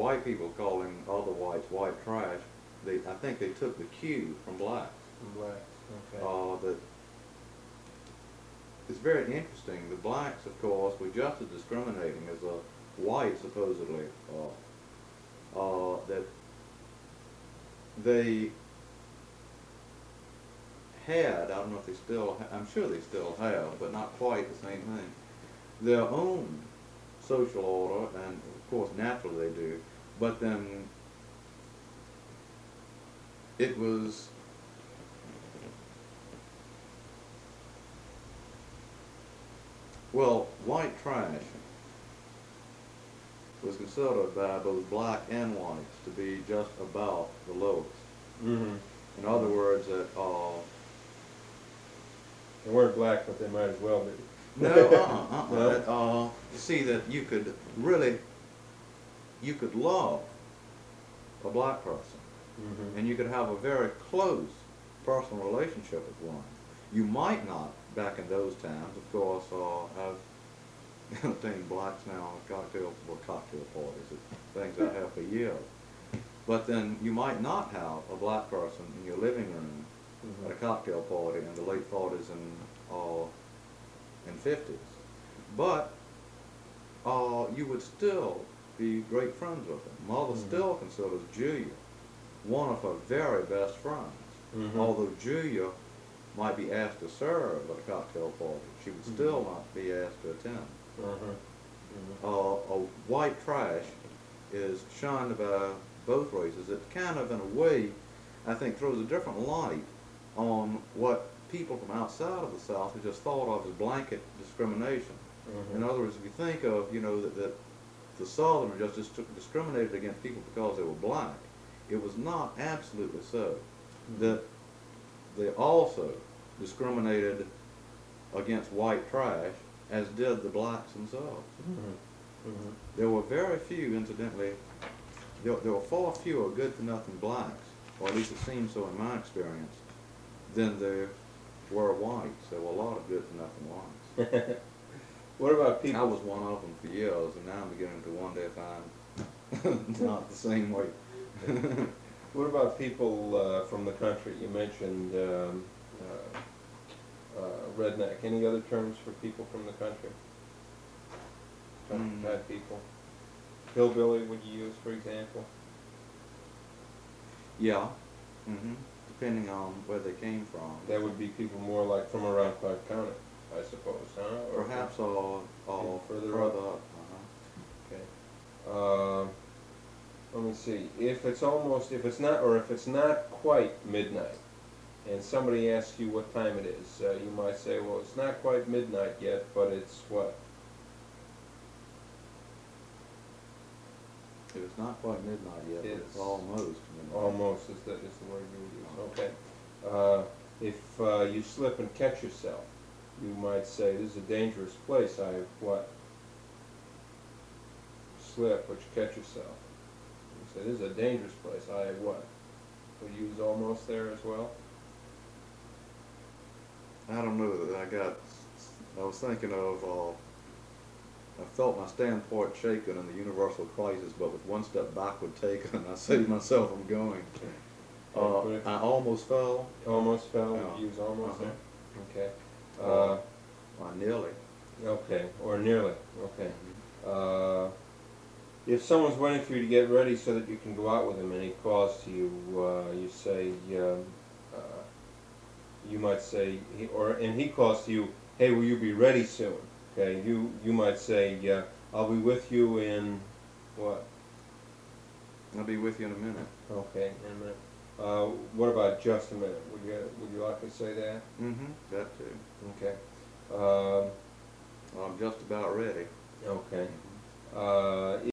white people calling other whites white trash, I think they took the cue from blacks. From blacks, okay. That it's very interesting. The blacks, of course, were just as discriminating as the whites, supposedly. That they had, I don't know if they still, I'm sure they still have, but not quite the same thing, their own social order, and of course naturally they do, but then it was well, white trash was considered by both black and whites to be just about the lowest. Mm-hmm. In other words, that they weren't black, but they might as well be. no, you see that you could love a black person, Mm-hmm. and you could have a very close personal relationship with one. You might not, back in those times, of course, I've entertained blacks now at cocktail parties, and things I have for years. But then you might not have a black person in your living room Mm-hmm. at a cocktail party in the late 40s and 50s. But you would still be great friends with them. Mother Mm-hmm. still considers Julia one of her very best friends. Mm-hmm. Although Julia might be asked to serve at a cocktail party, she would still not be asked to attend. Mm-hmm. Mm-hmm. White trash is shunned by both races. It kind of, in a way, I think, throws a different light on what people from outside of the South have just thought of as blanket discrimination. Mm-hmm. In other words, if you think of, that the Southerners just discriminated against people because they were black, it was not absolutely so. Mm-hmm. That they also discriminated against white trash, as did the blacks themselves. Mm-hmm. Mm-hmm. There were very few, incidentally, there were far fewer good-for-nothing blacks, or at least it seems so in my experience, than there were whites. There were a lot of good-for-nothing whites. What about people? I was one of them for years, and now I'm beginning to wonder if I'm not the same way. What about people from the country? You mentioned redneck. Any other terms for people from the country? Bad people. Hillbilly, would you use, for example? Yeah. Mm-hmm. Depending on where they came from. That would be people more like from around Clark County, I suppose, huh? Or Perhaps all further up. Okay. Let me see. If it's not quite midnight, and somebody asks you what time it is, you might say, well, it's not quite midnight yet, but it's what? If it's not quite midnight yet, but it's almost midnight. Almost is the word you would use. Okay. If you slip and catch yourself, you might say, this is a dangerous place. I what? Slip, but you catch yourself. You say, this is a dangerous place. I what? Would you use almost there as well? I don't know that I was thinking of, I felt my standpoint shaken in the universal crisis, but with one step backward taken, I say to myself, I'm going. I almost fell. Almost fell? Yeah. Use almost there? Okay. I nearly. Okay, or nearly. Okay. If someone's waiting for you to get ready so that you can go out with him and he calls to you, you say, you might say, and he calls to you, hey, will you be ready soon? Okay, you might say, I'll be with you in what? I'll be with you in a minute. Okay, in a minute. What about just a minute? Would you like to say that? Mm-hmm. That too. Okay. I'm just about ready. Okay.